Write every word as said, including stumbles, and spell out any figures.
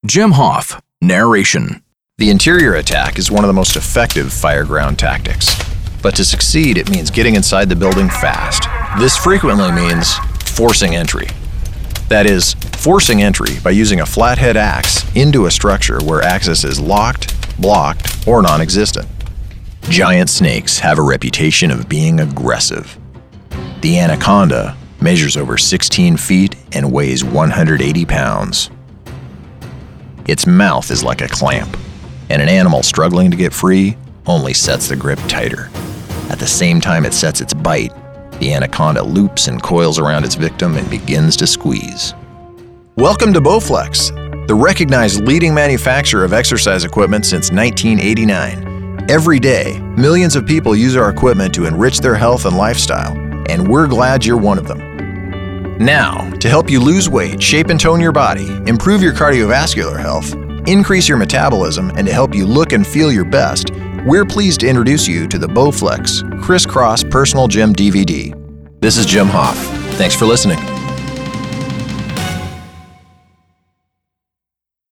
Jim Hoff, narration. The interior attack is one of the most effective fireground tactics. But to succeed, it means getting inside the building fast. This frequently means forcing entry. That is, forcing entry by using a flathead axe into a structure where access is locked, blocked, or non-existent. Giant snakes have a reputation of being aggressive. The anaconda measures over sixteen feet and weighs one hundred eighty pounds. Its mouth is like a clamp, and an animal struggling to get free only sets the grip tighter. At the same time it sets its bite, the anaconda loops and coils around its victim and begins to squeeze. Welcome to Bowflex, the recognized leading manufacturer of exercise equipment since nineteen eighty-nine. Every day, millions of people use our equipment to enrich their health and lifestyle, and we're glad you're one of them. Now, to help you lose weight, shape and tone your body, improve your cardiovascular health, increase your metabolism, and to help you look and feel your best, we're pleased to introduce you to the Bowflex Crisscross Personal Gym D V D. This is Jim Hoff. Thanks for listening.